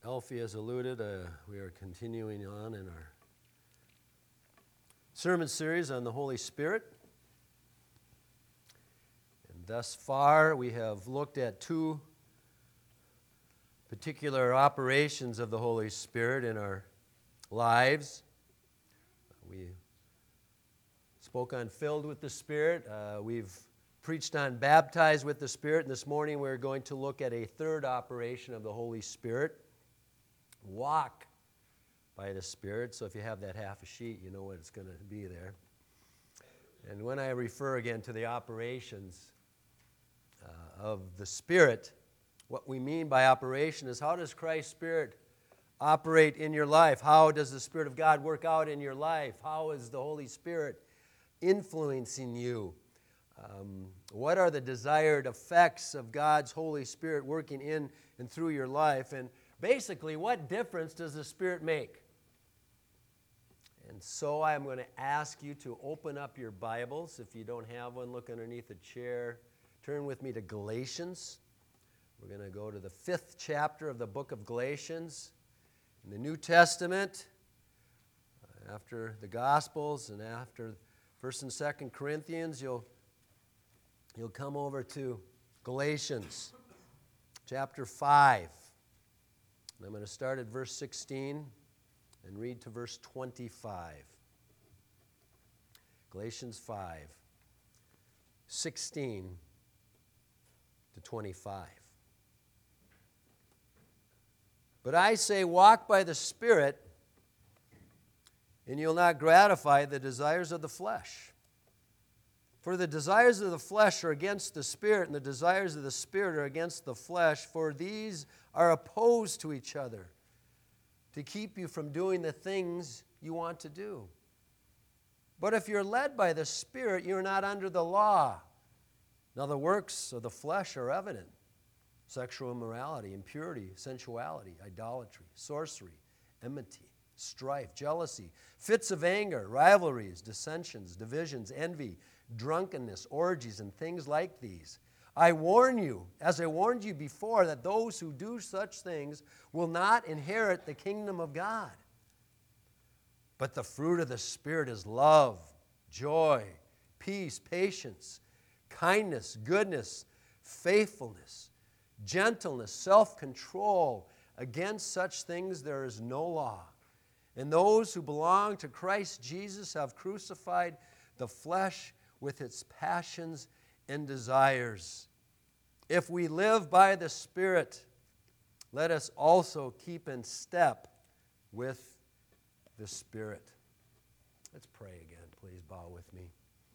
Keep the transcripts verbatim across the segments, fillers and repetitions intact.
Alfie has alluded, uh, we are continuing on in our sermon series on the Holy Spirit. And thus far, we have looked at two particular operations of the Holy Spirit in our lives. We spoke on filled with the Spirit. Uh, we've preached on baptized with the Spirit. And this morning, we're going to look at a third operation of the Holy Spirit. Walk by the Spirit. So if you have that half a sheet, you know what it's going to be there. And when I refer again to the operations uh, of the Spirit, what we mean by operation is how does Christ's Spirit operate in your life? How does the Spirit of God work out in your life? How is the Holy Spirit influencing you? Um, what are the desired effects of God's Holy Spirit working in and through your life? And basically, what difference does the Spirit make? And so I'm going to ask you to open up your Bibles. If you don't have one, look underneath the chair. Turn with me to Galatians. We're going to go to the fifth chapter of the book of Galatians. In the New Testament, after the Gospels and after First and Second Corinthians, you'll, you'll come over to Galatians chapter five. I'm going to start at verse sixteen and read to verse twenty-five. Galatians five, sixteen to twenty-five. But I say, walk by the Spirit, and you'll not gratify the desires of the flesh. For the desires of the flesh are against the Spirit, and the desires of the Spirit are against the flesh, for these are opposed to each other, to keep you from doing the things you want to do. But if you're led by the Spirit, you're not under the law. Now the works of the flesh are evident: sexual immorality, impurity, sensuality, idolatry, sorcery, enmity, strife, jealousy, fits of anger, rivalries, dissensions, divisions, envy, drunkenness, orgies, and things like these. I warn you, as I warned you before, that those who do such things will not inherit the kingdom of God. But the fruit of the Spirit is love, joy, peace, patience, kindness, goodness, faithfulness, gentleness, self-control. Against such things there is no law. And those who belong to Christ Jesus have crucified the flesh with its passions and desires. If we live by the Spirit, let us also keep in step with the Spirit. Let's pray again. Please bow with me.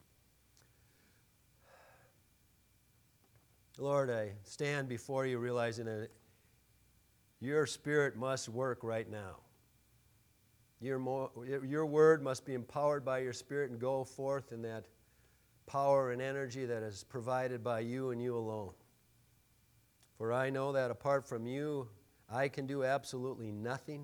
Lord, I stand before you realizing that your Spirit must work right now. Your, mo- your word must be empowered by your Spirit and go forth in that power and energy that is provided by you and you alone. For I know that apart from you, I can do absolutely nothing.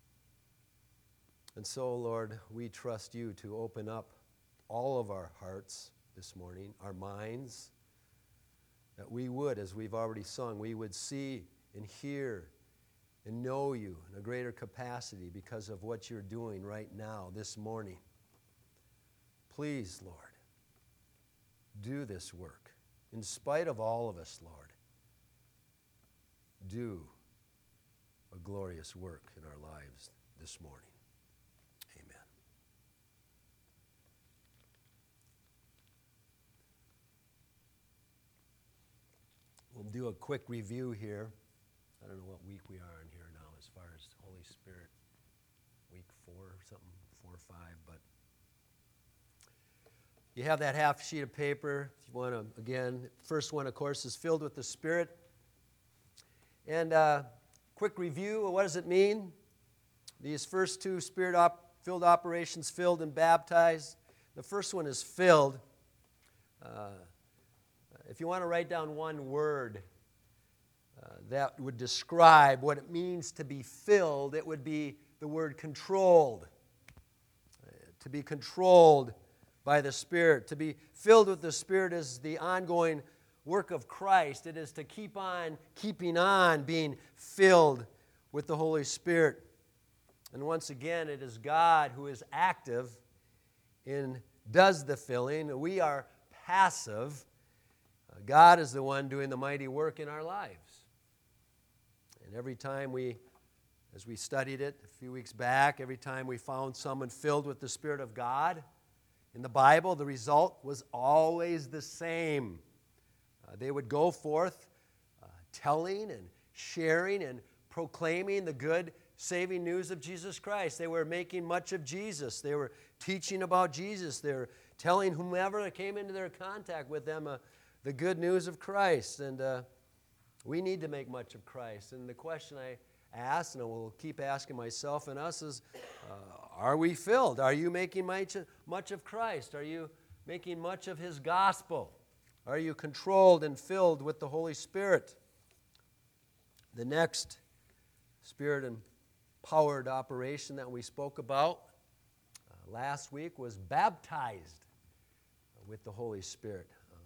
And so, Lord, we trust you to open up all of our hearts this morning, our minds, that we would, as we've already sung, we would see and hear and know you in a greater capacity because of what you're doing right now, this morning. Please, Lord, do this work. In spite of all of us, Lord, do a glorious work in our lives this morning. Amen. We'll do a quick review here. I don't know what week we are in here now as far as Holy Spirit. Week four or something, four or five, but you have that half sheet of paper. If you want to, again, first one, of course, is filled with the Spirit. And uh, quick review, what does it mean? These first two Spirit-filled operations, filled and baptized. The first one is filled. Uh, if you want to write down one word uh, that would describe what it means to be filled, it would be the word controlled. Uh, to be controlled by the Spirit. To be filled with the Spirit is the ongoing work of Christ. It is to keep on keeping on being filled with the Holy Spirit. And once again, it is God who is active and does the filling. We are passive. Uh, God is the one doing the mighty work in our lives. And every time we, as we studied it a few weeks back, every time we found someone filled with the Spirit of God in the Bible, the result was always the same. Uh, they would go forth uh, telling and sharing and proclaiming the good, saving news of Jesus Christ. They were making much of Jesus. They were teaching about Jesus. They were telling whomever came into their contact with them uh, the good news of Christ. And uh, we need to make much of Christ. And the question I ask, and I will keep asking myself and us, is uh, are we filled? Are you making much, much of Christ? Are you making much of His gospel? Are you controlled and filled with the Holy Spirit? The next Spirit-empowered operation that we spoke about uh, last week was baptized with the Holy Spirit. Um,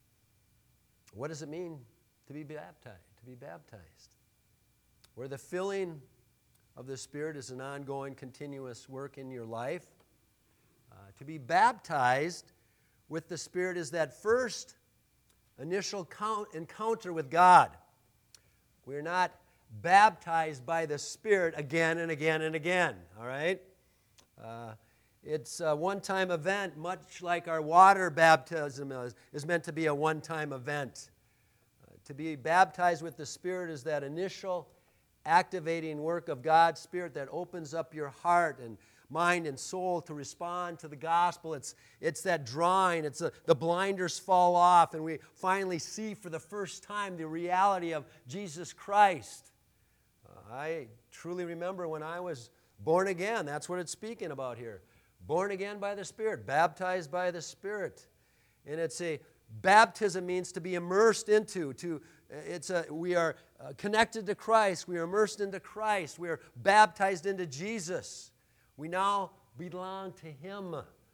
what does it mean to be baptized? To be baptized, where the filling of the Spirit is an ongoing, continuous work in your life. Uh, to be baptized with the Spirit is that first initial count, encounter with God. We're not baptized by the Spirit again and again and again, all right? Uh, it's a one-time event, much like our water baptism is, is meant to be a one-time event. Uh, to be baptized with the Spirit is that initial activating work of God's Spirit that opens up your heart and mind and soul to respond to the gospel. It's, it's that drawing. It's a, the blinders fall off, and we finally see for the first time the reality of Jesus Christ. Uh, I truly remember when I was born again. That's what it's speaking about here. Born again by the Spirit, baptized by the Spirit. And it's a baptism means to be immersed into, to It's a, we are uh, connected to Christ. We are immersed into Christ. We are baptized into Jesus. We now belong to Him.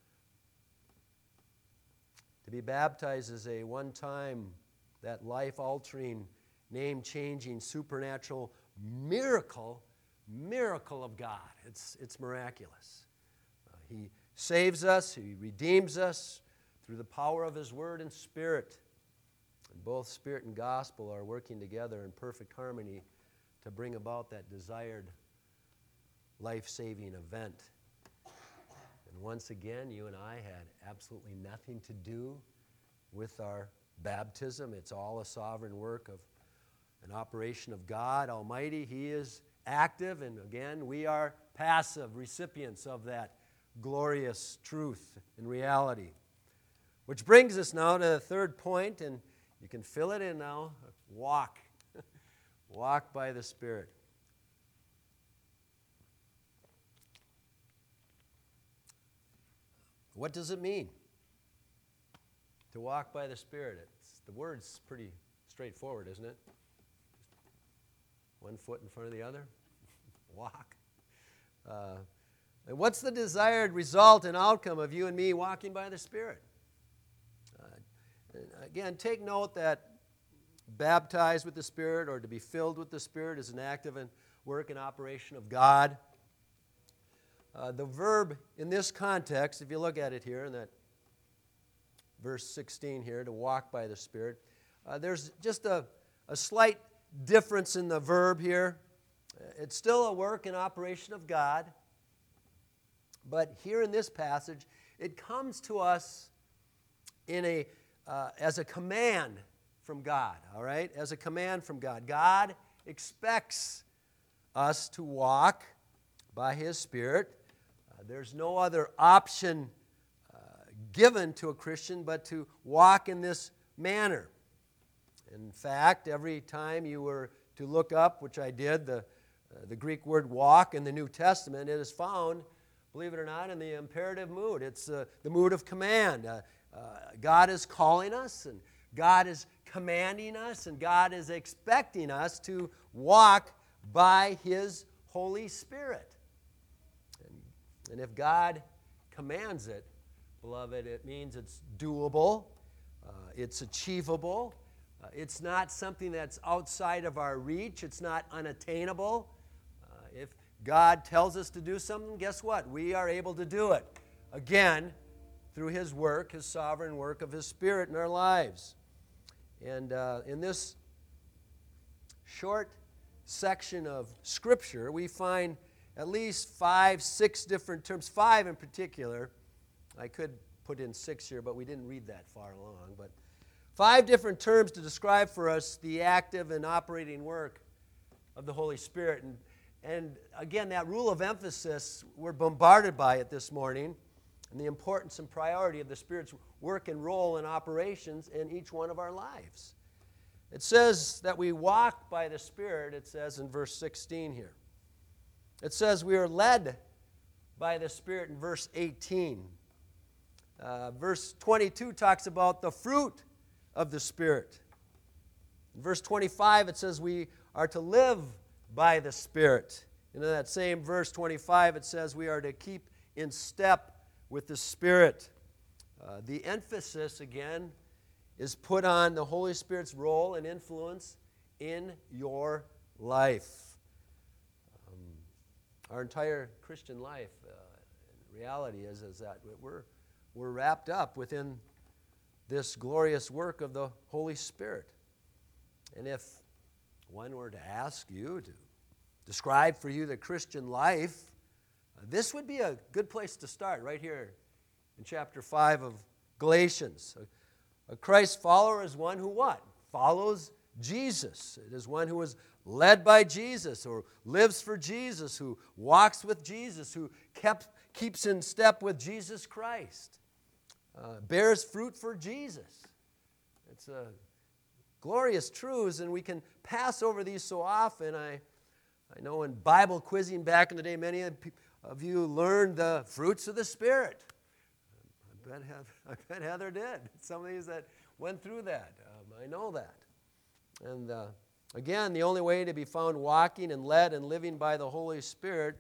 To be baptized is a one-time, that life-altering, name-changing, supernatural miracle, miracle of God. It's, it's miraculous. Uh, he saves us. He redeems us through the power of His Word and Spirit. And both Spirit and gospel are working together in perfect harmony to bring about that desired life-saving event. And once again, you and I had absolutely nothing to do with our baptism. It's all a sovereign work of an operation of God Almighty. He is active, and again, we are passive recipients of that glorious truth and reality. Which brings us now to the third point, and you can fill it in now. Walk. Walk by the Spirit. What does it mean to walk by the Spirit? It's, the word's pretty straightforward, isn't it? One foot in front of the other. Walk. Uh, and what's the desired result and outcome of you and me walking by the Spirit? Uh, again, take note that baptized with the Spirit or to be filled with the Spirit is an active and work and operation of God. Uh, the verb in this context, if you look at it here in that verse sixteen here, to walk by the Spirit, uh, there's just a, a slight difference in the verb here. It's still a work and operation of God, but here in this passage, it comes to us in a uh, as a command from God, all right? As a command from God. God expects us to walk by His Spirit. Uh, there's no other option uh, given to a Christian but to walk in this manner. In fact, every time you were to look up, which I did, the, uh, the Greek word walk in the New Testament, it is found, believe it or not, in the imperative mood. It's uh, the mood of command. Uh, uh, God is calling us, and God is commanding us, and God is expecting us to walk by His Holy Spirit. And, and if God commands it, beloved, it means it's doable, uh, it's achievable, uh, it's not something that's outside of our reach, it's not unattainable. God tells us to do something, guess what? We are able to do it. Again, through His work, His sovereign work of His Spirit in our lives. And uh, in this short section of Scripture, we find at least five, six different terms, five in particular. I could put in six here, but we didn't read that far along. But five different terms to describe for us the active and operating work of the Holy Spirit. And, and again, that rule of emphasis, we're bombarded by it this morning, and the importance and priority of the Spirit's work and role and operations in each one of our lives. It says that we walk by the Spirit, it says in verse sixteen here. It says we are led by the Spirit in verse eighteen. Uh, verse twenty-two talks about the fruit of the Spirit. In verse twenty-five, it says we are to live by the Spirit. And in that same verse twenty-five, it says we are to keep in step with the Spirit. Uh, the emphasis, again, is put on the Holy Spirit's role and influence in your life. Um, our entire Christian life, uh, reality is, is that we're, we're wrapped up within this glorious work of the Holy Spirit. And if one were to ask you to describe for you the Christian life, uh, this would be a good place to start right here in chapter five of Galatians. A, a Christ follower is one who what? Follows Jesus. It is one who is led by Jesus or lives for Jesus, who walks with Jesus, who kept, keeps in step with Jesus Christ, uh, bears fruit for Jesus. It's a glorious truths, and we can pass over these so often. I, I know in Bible quizzing back in the day, many of you learned the fruits of the Spirit. I bet Heather, I bet Heather did. Some of these that went through that. Um, I know that. And uh, again, the only way to be found walking and led and living by the Holy Spirit,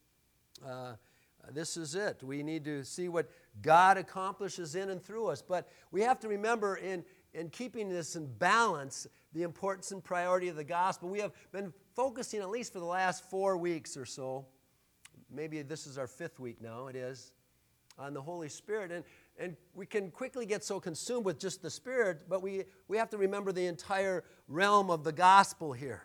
uh, this is it. We need to see what God accomplishes in and through us. But we have to remember in In keeping this in balance, the importance and priority of the gospel. We have been focusing, at least for the last four weeks or so, maybe this is our fifth week now, it is, on the Holy Spirit. And, and we can quickly get so consumed with just the Spirit, but we, we have to remember the entire realm of the gospel here.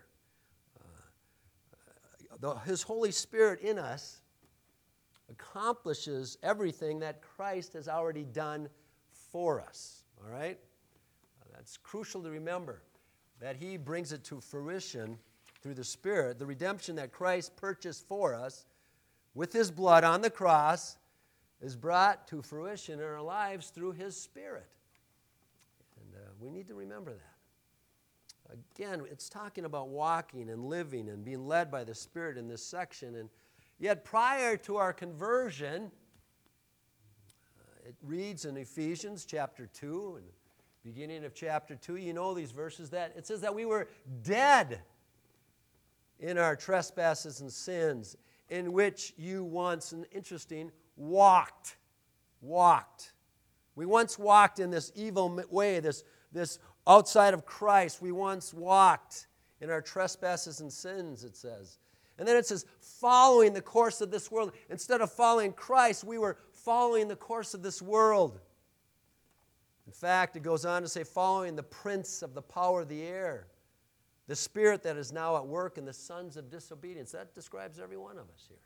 Uh, the, His Holy Spirit in us accomplishes everything that Christ has already done for us, all right? It's crucial to remember that He brings it to fruition through the Spirit. The redemption that Christ purchased for us with His blood on the cross is brought to fruition in our lives through His Spirit. And uh, we need to remember that. Again, it's talking about walking and living and being led by the Spirit in this section. And yet prior to our conversion, uh, it reads in Ephesians chapter two and beginning of chapter two, you know these verses, that it says that we were dead in our trespasses and sins, in which you once, and interesting, walked. Walked. We once walked in this evil way, this, this outside of Christ. We once walked in our trespasses and sins, it says. And then it says, following the course of this world. Instead of following Christ, we were following the course of this world. In fact, it goes on to say, following the prince of the power of the air, the spirit that is now at work in the sons of disobedience. That describes every one of us here.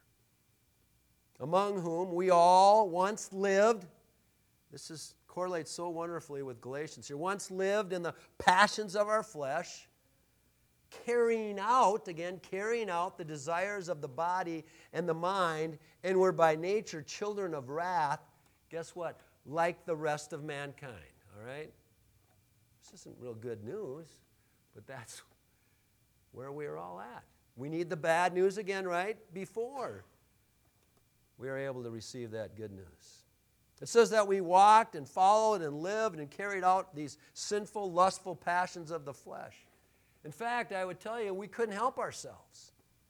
Among whom we all once lived. This is, correlates so wonderfully with Galatians here. Once lived in the passions of our flesh, carrying out, again, carrying out the desires of the body and the mind, and were by nature children of wrath. Guess what? Like the rest of mankind. All right? This isn't real good news, but that's where we're all at. We need the bad news again, right? Before we are able to receive that good news. It says that we walked and followed and lived and carried out these sinful, lustful passions of the flesh. In fact, I would tell you, we couldn't help ourselves.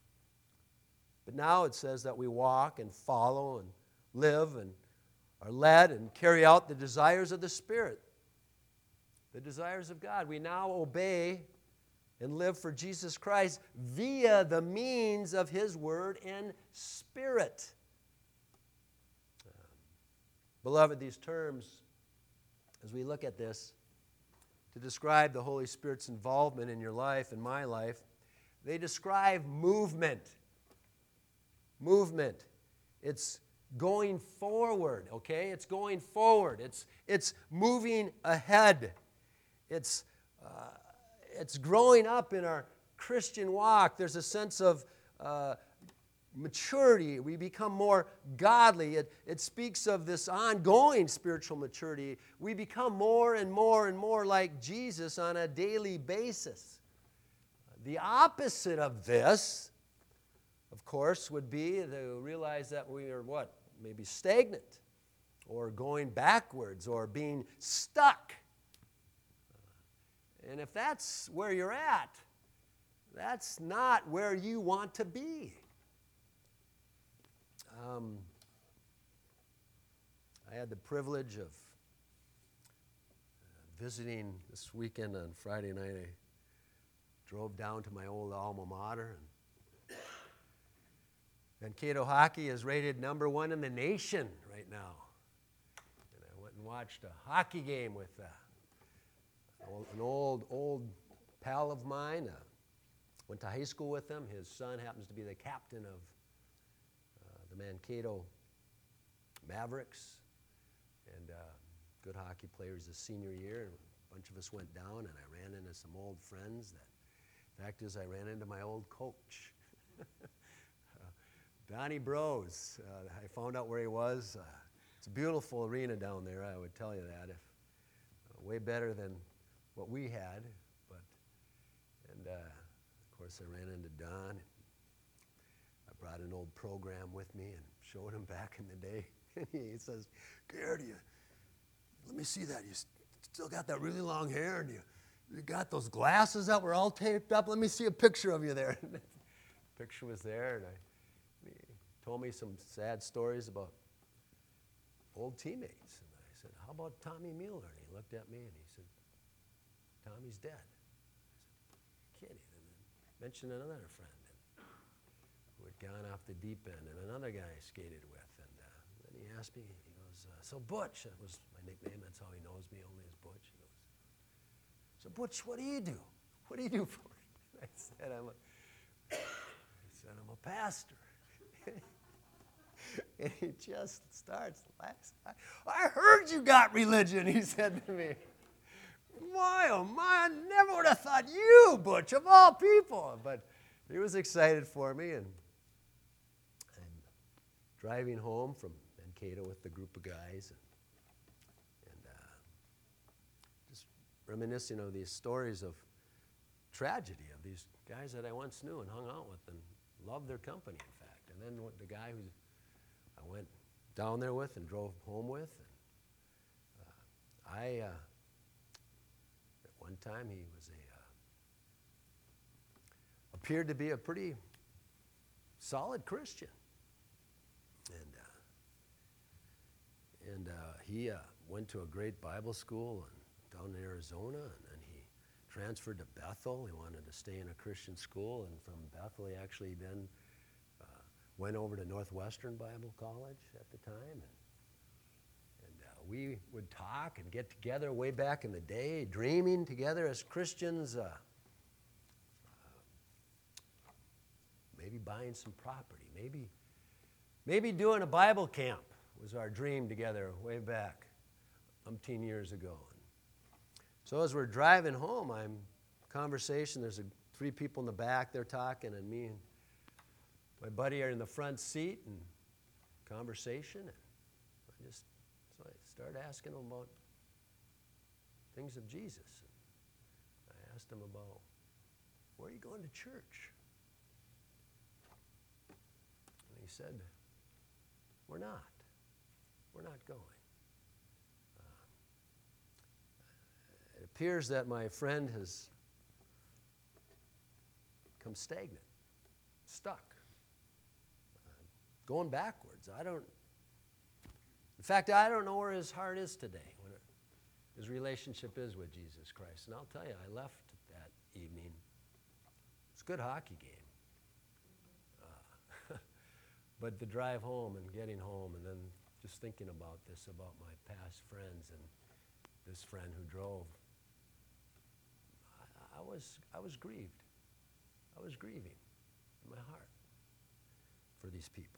But now it says that we walk and follow and live and are led and carry out the desires of the Spirit, the desires of God. We now obey and live for Jesus Christ via the means of His Word and Spirit. Um, beloved, these terms, as we look at this, to describe the Holy Spirit's involvement in your life and my life, they describe movement. Movement. It's going forward, okay? It's going forward. It's, it's moving ahead. It's, uh, it's growing up in our Christian walk. There's a sense of uh, maturity. We become more godly. It, it speaks of this ongoing spiritual maturity. We become more and more and more like Jesus on a daily basis. The opposite of this, of course, would be to realize that we are what? Maybe stagnant, or going backwards, or being stuck. And if that's where you're at, that's not where you want to be. Um, I had the privilege of visiting this weekend on Friday night. I drove down to my old alma mater. And Mankato hockey is rated number one in the nation right now. And I went and watched a hockey game with uh, an old, old pal of mine. Uh, went to high school with him. His son happens to be the captain of uh, the Mankato Mavericks. And uh, good hockey player. He's a senior year. And a bunch of us went down, and I ran into some old friends. That, the fact is, I ran into my old coach. Donnie Bros. Uh, I found out where he was. Uh, it's a beautiful arena down there, I would tell you that. If, uh, way better than what we had. But, and uh, of course, I ran into Don. I brought an old program with me and showed him back in the day. And he says, "Gary, you, let me see that. You still got that really long hair, and you, you got those glasses that were all taped up. Let me see a picture of you there." And the picture was there, and I. He told me some sad stories about old teammates. And I said, "How about Tommy Mueller?" And he looked at me and he said, "Tommy's dead." I said, "Kidding." And then mentioned another friend who had gone off the deep end, and another guy I skated with. And uh, then he asked me, he goes, uh, "So Butch," that was my nickname, that's how he knows me, only as Butch. He goes, "So Butch, what do you do? What do you do for it?" I said, I'm a, I said, "I'm a pastor." And he just starts laughing. "I heard you got religion," he said to me. "My, oh my, I never would have thought you, Butch, of all people." But he was excited for me, and I'm driving home from Mankato with the group of guys, and, and uh, just reminiscing of these stories of tragedy of these guys that I once knew and hung out with and loved their company, in fact. And then what, the guy who I went down there with and drove home with, and, uh, I, uh, at one time he was a, uh, appeared to be a pretty solid Christian. And, uh, and uh, he uh, went to a great Bible school and, down in Arizona, and then he transferred to Bethel. He wanted to stay in a Christian school, and from Bethel he actually then went over to Northwestern Bible College at the time, and, and uh, we would talk and get together way back in the day, dreaming together as Christians, uh, uh, maybe buying some property, maybe, maybe doing a Bible camp was our dream together way back umpteen years ago. And so as we're driving home, I'm conversation, there's a, three people in the back, they're talking, and me and my buddy are in the front seat, and conversation, and I just, so I started asking him about things of Jesus. And I asked him about, "Where are you going to church?" And he said, "We're not. We're not going." Uh, it appears that my friend has become stagnant, stuck. Going backwards. I don't, in fact, I don't know where his heart is today, what his relationship is with Jesus Christ. And I'll tell you, I left that evening a good hockey game. Uh, but the drive home and getting home and then just thinking about this, about my past friends and this friend who drove, I, I was I was grieved. I was grieving in my heart for these people.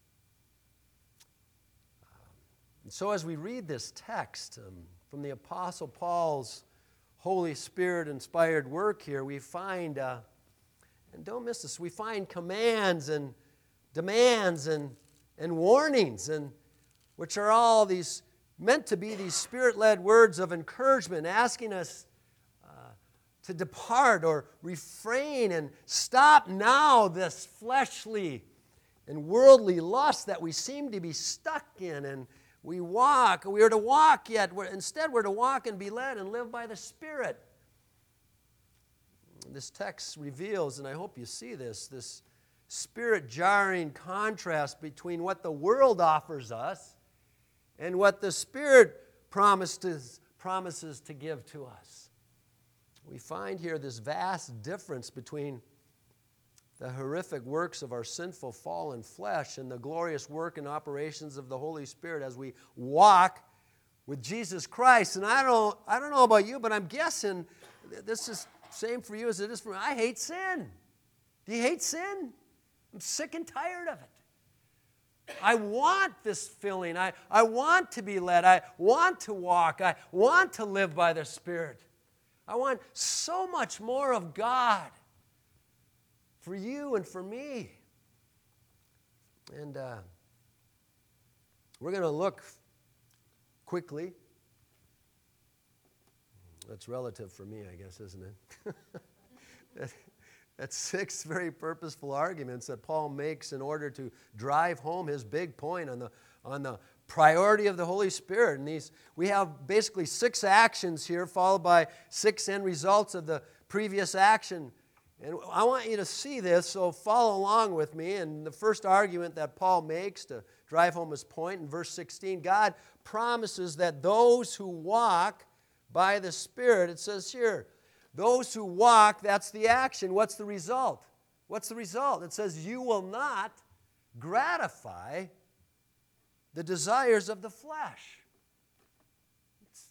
Um, and so as we read this text um, from the Apostle Paul's Holy Spirit-inspired work here, we find, uh, and don't miss this, we find commands and demands and, and warnings, and which are all these meant to be these Spirit-led words of encouragement, asking us to depart or refrain and stop now this fleshly and worldly lust that we seem to be stuck in, and we walk. We are to walk yet. We're, instead, we're to walk and be led and live by the Spirit. This text reveals, and I hope you see this, this spirit-jarring contrast between what the world offers us and what the Spirit promises, promises to give to us. We find here this vast difference between the horrific works of our sinful fallen flesh and the glorious work and operations of the Holy Spirit as we walk with Jesus Christ. And I don't, I don't know about you, but I'm guessing this is the same for you as it is for me. I hate sin. Do you hate sin? I'm sick and tired of it. I want this filling. I, I want to be led. I want to walk. I want to live by the Spirit. I want so much more of God for you and for me. And uh, we're going to look quickly. That's relative for me, I guess, isn't it? that, that's six very purposeful arguments that Paul makes in order to drive home his big point on the on the priority of the Holy Spirit. And these, we have basically six actions here, followed by six end results of the previous action. And I want you to see this, so follow along with me. And the first argument that Paul makes to drive home his point in verse sixteen, God promises that those who walk by the Spirit, it says here, those who walk, that's the action. What's the result? What's the result? It says, you will not gratify the desires of the flesh. It's,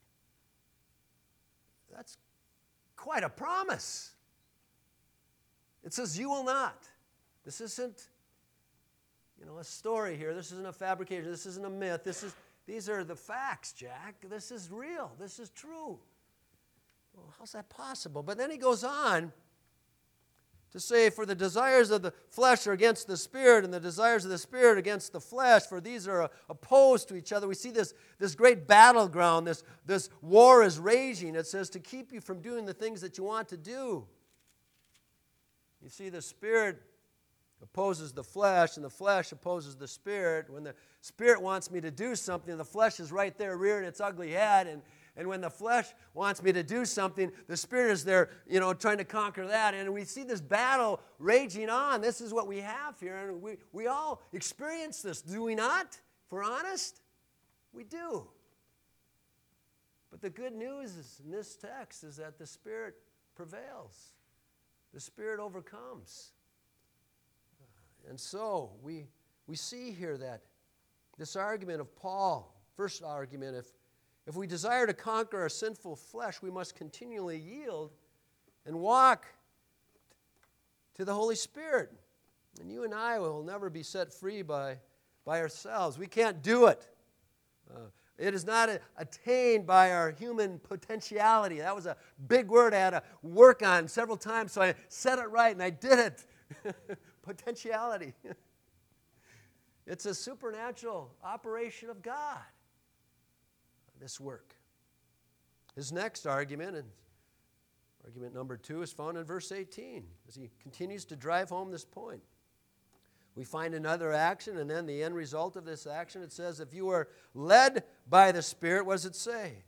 that's quite a promise. It says, you will not. This isn't, you know, a story here. This isn't a fabrication. This isn't a myth. This is, these are the facts, Jack. This is real. This is true. Well, how's that possible? But then he goes on to say, for the desires of the flesh are against the Spirit, and the desires of the Spirit against the flesh, for these are opposed to each other. We see this, this great battleground, this, this war is raging. It says to keep you from doing the things that you want to do. You see, the Spirit opposes the flesh, and the flesh opposes the Spirit. When the Spirit wants me to do something, the flesh is right there rearing its ugly head, and And when the flesh wants me to do something, the Spirit is there, you know, trying to conquer that. And we see this battle raging on. This is what we have here. And we, we all experience this, do we not? If we're honest, we do. But the good news is, in this text is that the Spirit prevails. The Spirit overcomes. And so we, we see here that this argument of Paul, first argument, if If we desire to conquer our sinful flesh, we must continually yield and walk to the Holy Spirit. And you and I will never be set free by, by ourselves. We can't do it. Uh, it is not a, attained by our human potentiality. That was a big word I had to work on several times, so I said it right, and I did it. Potentiality. It's a supernatural operation of God, this work. His next argument, and argument number two, is found in verse eighteen, as he continues to drive home this point. We find another action, and then the end result of this action, it says, if you are led by the Spirit, what does it say?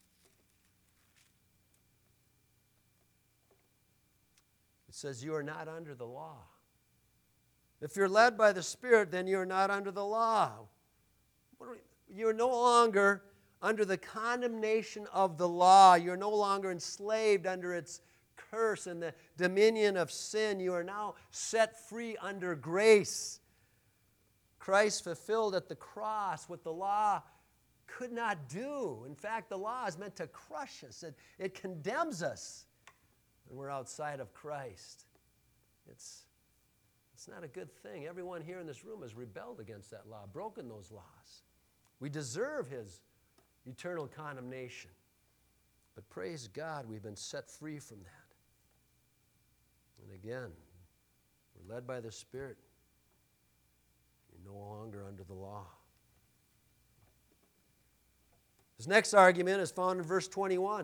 It says you are not under the law. If you're led by the Spirit, then you're not under the law. You're no longer under the condemnation of the law. You're no longer enslaved under its curse and the dominion of sin. You are now set free under grace. Christ fulfilled at the cross what the law could not do. In fact, the law is meant to crush us. It, it condemns us when we're outside of Christ. It's, it's not a good thing. Everyone here in this room has rebelled against that law, broken those laws. We deserve his eternal condemnation. But praise God, we've been set free from that. And again, we're led by the Spirit. You're no longer under the law. His next argument is found in verse twenty-one.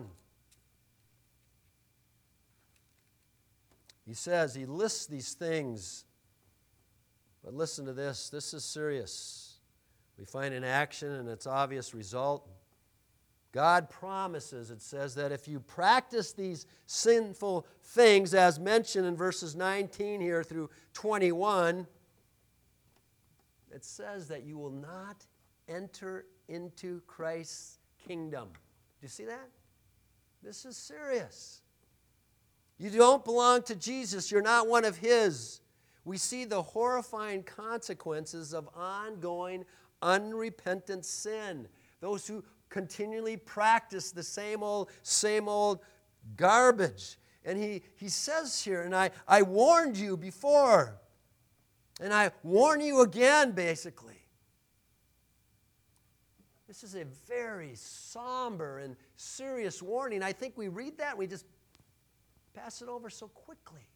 He says, he lists these things, but listen to this. This is serious. We find an action and its obvious result. God promises, it says, that if you practice these sinful things, as mentioned in verses nineteen here through twenty-one, it says that you will not enter into Christ's kingdom. Do you see that? This is serious. You don't belong to Jesus. You're not one of his. We see the horrifying consequences of ongoing, unrepentant sin. Those who continually practice the same old, same old garbage. And he, he says here, and I, I warned you before, and I warn you again, basically. This is a very somber and serious warning. I think we read that and we just pass it over so quickly.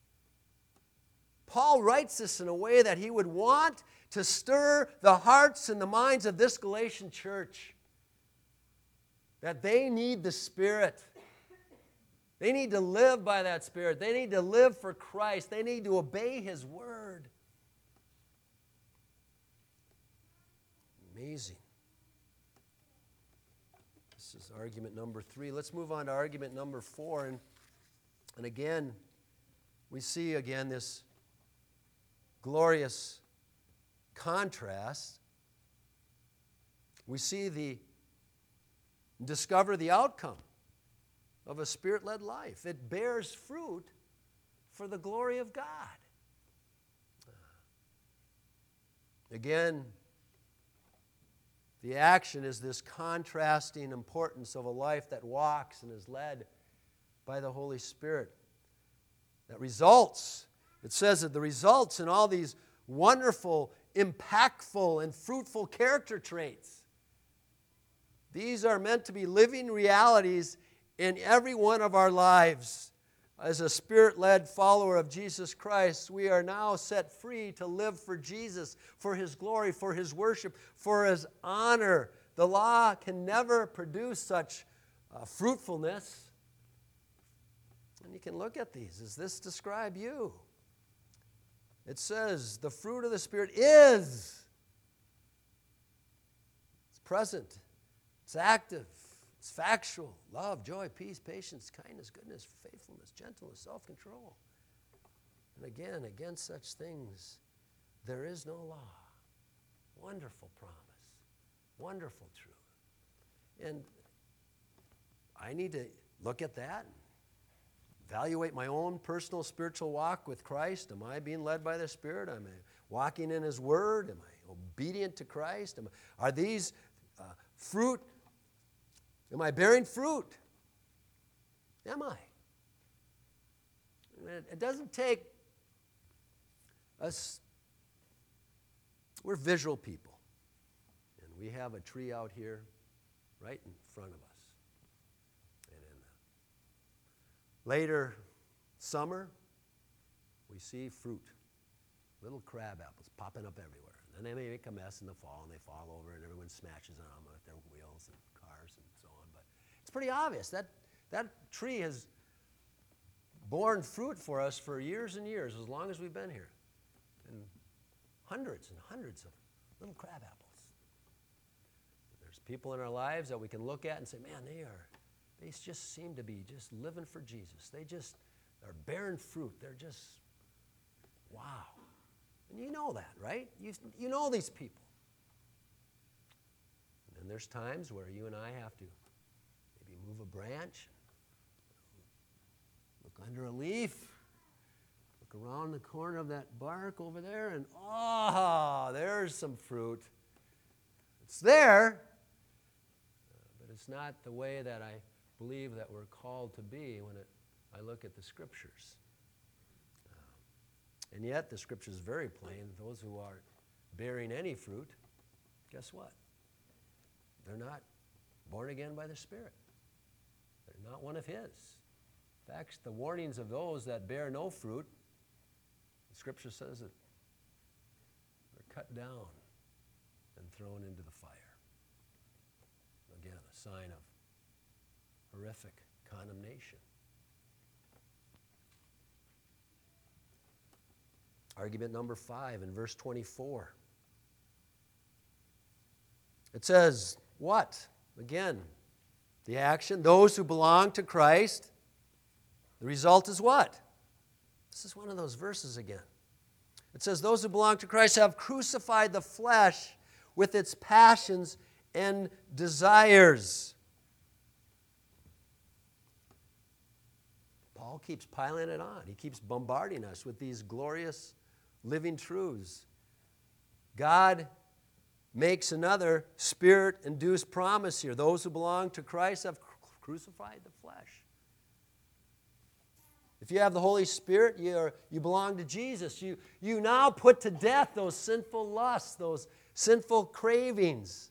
Paul writes this in a way that he would want to stir the hearts and the minds of this Galatian church. That they need the Spirit. They need to live by that Spirit. They need to live for Christ. They need to obey his word. Amazing. This is argument number three. Let's move on to argument number four. And, and again, we see again this glorious contrast. We see the discover the outcome of a Spirit-led life. It bears fruit for the glory of God. Again, the action is this contrasting importance of a life that walks and is led by the Holy Spirit. That results, it says that the results in all these wonderful, impactful, and fruitful character traits. These are meant to be living realities in every one of our lives. As a Spirit-led follower of Jesus Christ, we are now set free to live for Jesus, for his glory, for his worship, for his honor. The law can never produce such uh, fruitfulness. And you can look at these. Does this describe you? It says the fruit of the Spirit is. It's present. It's active. It's factual. Love, joy, peace, patience, kindness, goodness, faithfulness, gentleness, self-control. And again, against such things, there is no law. Wonderful promise. Wonderful truth. And I need to look at that and evaluate my own personal spiritual walk with Christ. Am I being led by the Spirit? Am I walking in his word? Am I obedient to Christ? Am I, are these uh, fruit? Am I bearing fruit? Am I? It doesn't take us. We're visual people. And we have a tree out here right in front of us. And in the later summer, we see fruit. Little crab apples popping up everywhere. And then they make a mess in the fall, and they fall over, and everyone smashes on them with their wheels and cars and so on. But it's pretty obvious. That, that tree has borne fruit for us for years and years, as long as we've been here. And hundreds and hundreds of little crab apples. There's people in our lives that we can look at and say, man, they are, they just seem to be just living for Jesus. They just are bearing fruit. They're just, wow. And you know that, right? You, you know these people. And then there's times where you and I have to maybe move a branch, look Look under a leaf. Look around the corner of that bark over there, and ah, oh, there's some fruit. It's there, but it's not the way that I believe that we're called to be when it, I look at the Scriptures. Uh, and yet, the Scripture is very plain. Those who aren't bearing any fruit, guess what? They're not born again by the Spirit. They're not one of His. In fact, the warnings of those that bear no fruit, the Scripture says that they're cut down and thrown into the fire. Again, a sign of horrific condemnation. Argument number five in verse twenty-four. It says, what? Again, the action, those who belong to Christ. The result is what? This is one of those verses again. It says, those who belong to Christ have crucified the flesh with its passions and desires. Paul keeps piling it on. He keeps bombarding us with these glorious living truths. God makes another Spirit-induced promise here. Those who belong to Christ have crucified the flesh. If you have the Holy Spirit, you're, you belong to Jesus. You, you now put to death those sinful lusts, those sinful cravings.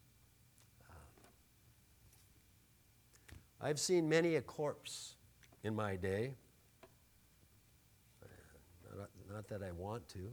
I've seen many a corpse in my day. Not, not that I want to.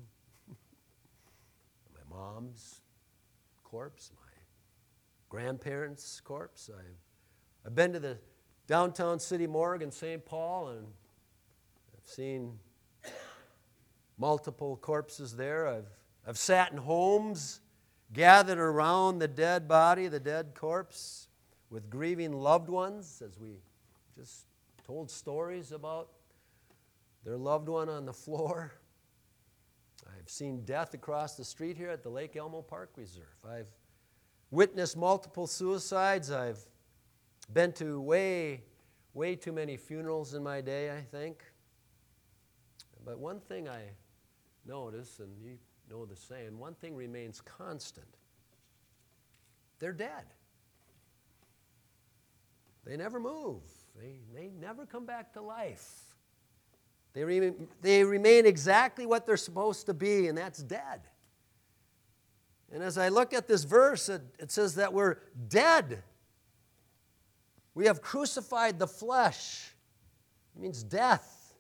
My mom's corpse, my grandparents' corpse. I've, I've been to the downtown city morgue in Saint Paul, and I've seen multiple corpses there. I've, I've sat in homes, gathered around the dead body, the dead corpse, with grieving loved ones, as we just told stories about their loved one on the floor. I've seen death across the street here at the Lake Elmo Park Reserve. I've witnessed multiple suicides. I've been to way, way too many funerals in my day, I think. But one thing I notice, and you know the saying, one thing remains constant. They're dead. They never move. They, they never come back to life. They, re- they remain exactly what they're supposed to be, and that's dead. And as I look at this verse, it, it says that we're dead. We have crucified the flesh. It means death.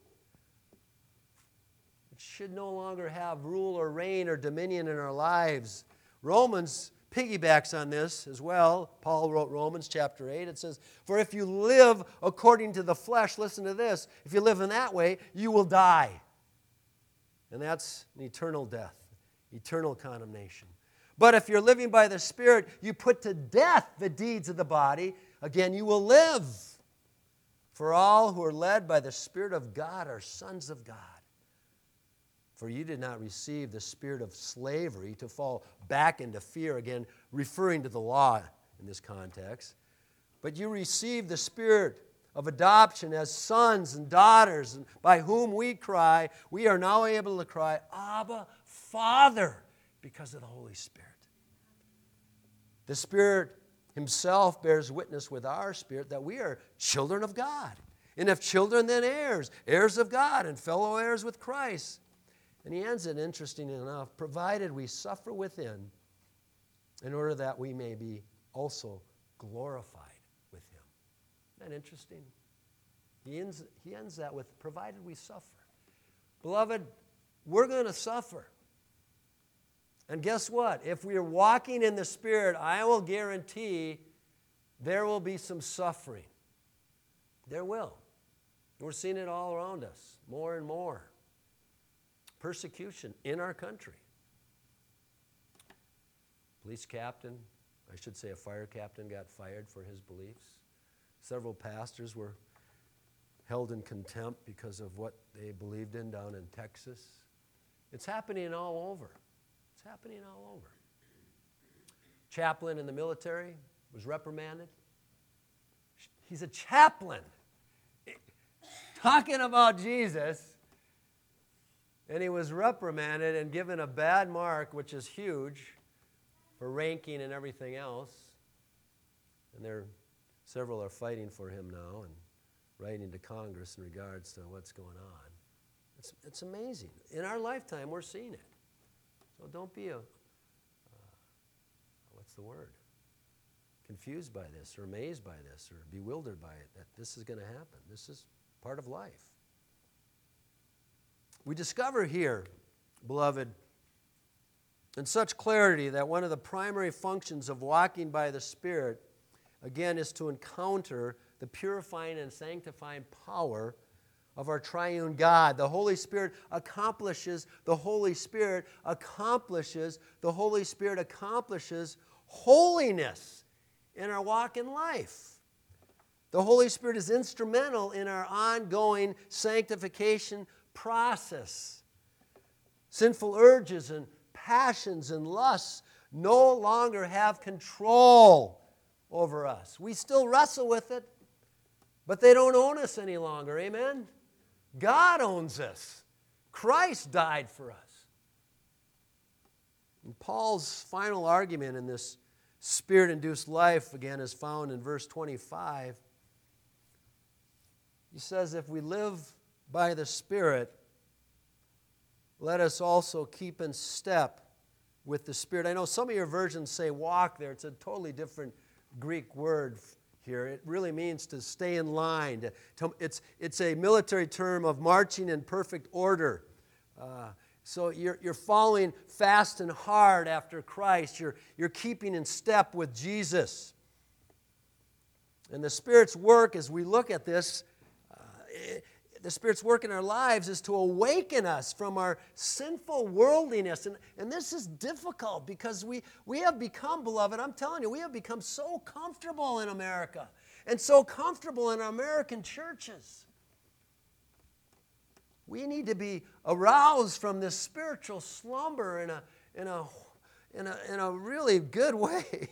It should no longer have rule or reign or dominion in our lives. Romans piggybacks on this as well. Paul wrote Romans chapter eight. It says, for if you live according to the flesh, listen to this, if you live in that way, you will die. And that's an eternal death, eternal condemnation. But if you're living by the Spirit, you put to death the deeds of the body. Again, you will live. For all who are led by the Spirit of God are sons of God. For you did not receive the spirit of slavery to fall back into fear, again, referring to the law in this context. But you received the spirit of adoption as sons and daughters, and by whom we cry, we are now able to cry, Abba, Father, because of the Holy Spirit. The Spirit Himself bears witness with our spirit that we are children of God. And if children, then heirs, heirs of God and fellow heirs with Christ. And he ends it, interesting enough, provided we suffer with Him in order that we may be also glorified with Him. Isn't that interesting? He ends, he ends that with, provided we suffer. Beloved, we're going to suffer. And guess what? If we are walking in the Spirit, I will guarantee there will be some suffering. There will. We're seeing it all around us, more and more. Persecution in our country. Police captain, I should say a fire captain, got fired for his beliefs. Several pastors were held in contempt because of what they believed in down in Texas. It's happening all over. It's happening all over. Chaplain in the military was reprimanded. He's a chaplain. talking about Jesus, and he was reprimanded and given a bad mark, which is huge, for ranking and everything else. And there, several are fighting for him now and writing to Congress in regards to what's going on. It's, it's amazing. In our lifetime, we're seeing it. So don't be a, uh, what's the word? Confused by this or amazed by this or bewildered by it, that this is going to happen. This is part of life. We discover here, beloved, in such clarity that one of the primary functions of walking by the Spirit, again, is to encounter the purifying and sanctifying power of our triune God. The Holy Spirit accomplishes, the Holy Spirit accomplishes, the Holy Spirit accomplishes holiness in our walk in life. The Holy Spirit is instrumental in our ongoing sanctification process. Sinful urges and passions and lusts no longer have control over us. We still wrestle with it, but they don't own us any longer. Amen? God owns us. Christ died for us. And Paul's final argument in this Spirit-induced life, again, is found in verse twenty-five. He says, if we live by the Spirit, let us also keep in step with the Spirit. I know some of your versions say walk there. It's a totally different Greek word here. It really means to stay in line. To, to, it's, it's a military term of marching in perfect order. Uh, so you're, you're following fast and hard after Christ. You're, you're keeping in step with Jesus. And the Spirit's work, as we look at this, uh, it, the Spirit's work in our lives is to awaken us from our sinful worldliness. And, and this is difficult because we, we have become, beloved, I'm telling you, we have become so comfortable in America and so comfortable in our American churches. We need to be aroused from this spiritual slumber in a, in a, in a, in a really good way.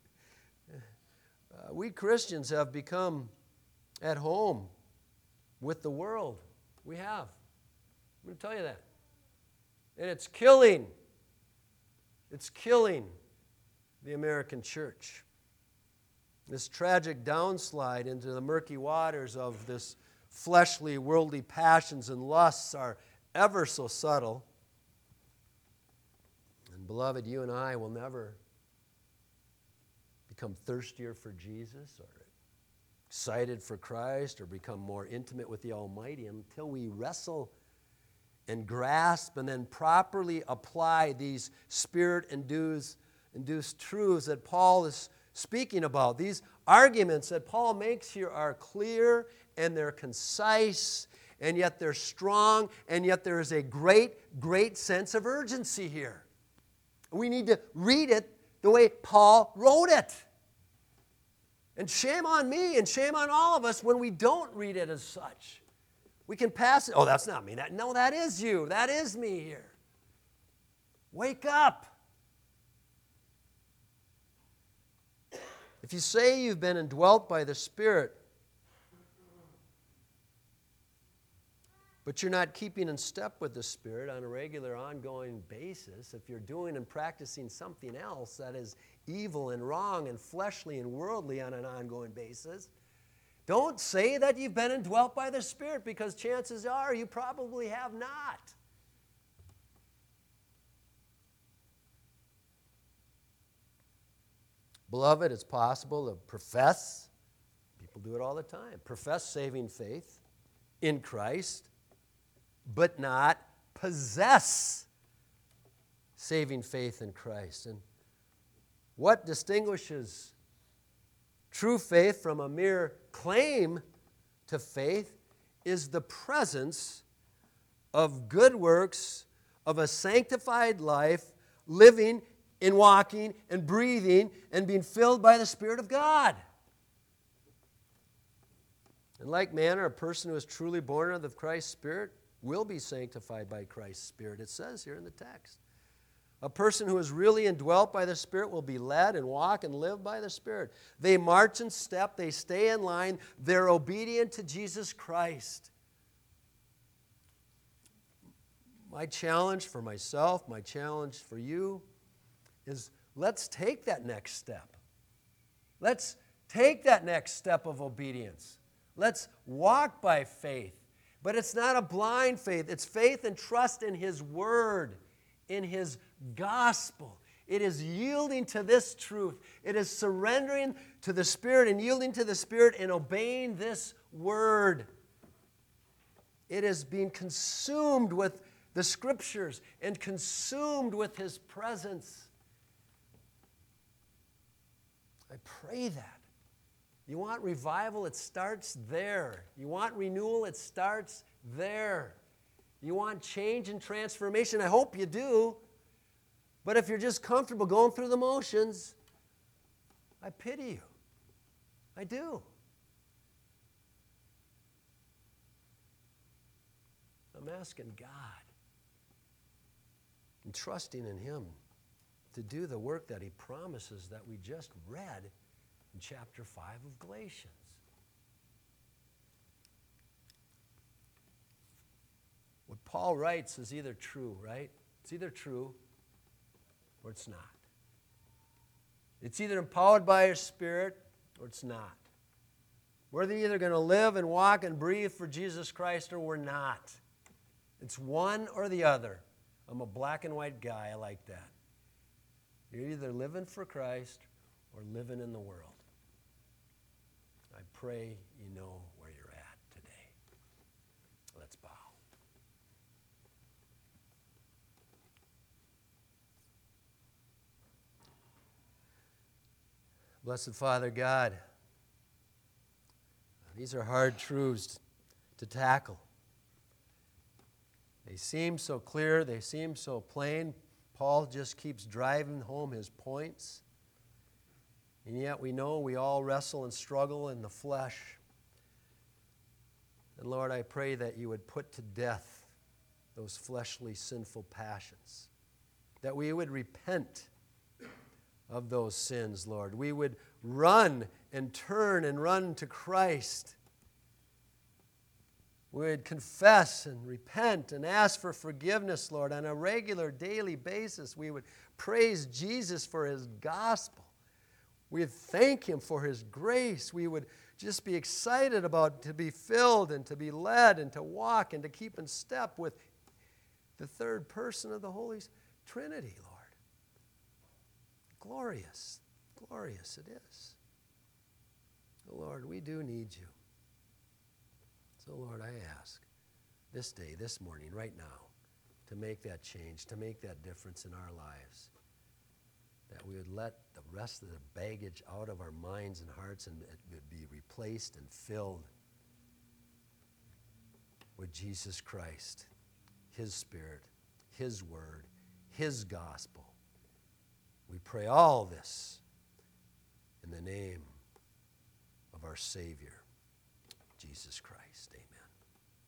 uh, we Christians have become at home with the world. We have. I'm going to tell you that. And it's killing. It's killing the American church. This tragic downslide into the murky waters of this fleshly, worldly passions and lusts are ever so subtle. And beloved, you and I will never become thirstier for Jesus or excited for Christ or become more intimate with the Almighty until we wrestle and grasp and then properly apply these Spirit-induced induced truths that Paul is speaking about. These arguments that Paul makes here are clear and they're concise and yet they're strong and yet there is a great, great sense of urgency here. We need to read it the way Paul wrote it. And shame on me and shame on all of us when we don't read it as such. We can pass it. Oh, that's not me. That, no, that is you. That is me here. Wake up. If you say you've been indwelt by the Spirit, but you're not keeping in step with the Spirit on a regular, ongoing basis, if you're doing and practicing something else that is evil and wrong and fleshly and worldly on an ongoing basis, don't say that you've been indwelt by the Spirit, because chances are you probably have not. Beloved, it's possible to profess, people do it all the time, profess saving faith in Christ, but not possess saving faith in Christ. And what distinguishes true faith from a mere claim to faith is the presence of good works, of a sanctified life, living in walking and breathing and being filled by the Spirit of God. In like manner, a person who is truly born of Christ's Spirit will be sanctified by Christ's Spirit. It says here in the text. A person who is really indwelt by the Spirit will be led and walk and live by the Spirit. They march in step. They stay in line. They're obedient to Jesus Christ. My challenge for myself, my challenge for you is let's take that next step. Let's take that next step of obedience. Let's walk by faith. But it's not a blind faith. It's faith and trust in His Word, in His gospel. It is yielding to this truth. It is surrendering to the Spirit and yielding to the Spirit and obeying this Word. It is being consumed with the Scriptures and consumed with His presence. I pray that. You want revival? It starts there. You want renewal? It starts there. You want change and transformation? I hope you do. But if you're just comfortable going through the motions, I pity you. I do. I'm asking God and trusting in Him to do the work that He promises that we just read in chapter five of Galatians. What Paul writes is either true, right? It's either true or it's not. It's either empowered by His Spirit or it's not. We're either going to live and walk and breathe for Jesus Christ or we're not. It's one or the other. I'm a black and white guy. I like that. You're either living for Christ or living in the world. I pray you know where you're at today. Let's bow. Blessed Father God, these are hard truths to tackle. They seem so clear, they seem so plain. Paul just keeps driving home his points. And yet we know we all wrestle and struggle in the flesh. And Lord, I pray that you would put to death those fleshly, sinful passions. That we would repent of those sins, Lord. We would run and turn and run to Christ. We would confess and repent and ask for forgiveness, Lord, on a regular, daily basis. We would praise Jesus for His gospel. We would thank Him for His grace. We would just be excited about to be filled and to be led and to walk and to keep in step with the third person of the Holy Trinity, Lord. Glorious, glorious it is. Lord, we do need you. So, Lord, I ask this day, this morning, right now, to make that change, to make that difference in our lives. That we would let the rest of the baggage out of our minds and hearts and it would be replaced and filled with Jesus Christ, His Spirit, His Word, His gospel. We pray all this in the name of our Savior, Jesus Christ. Amen.